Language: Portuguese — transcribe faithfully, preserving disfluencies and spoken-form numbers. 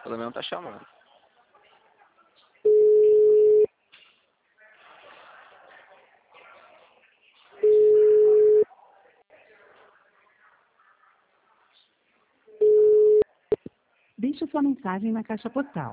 Pelo menos tá chamando. Deixe sua mensagem na caixa postal.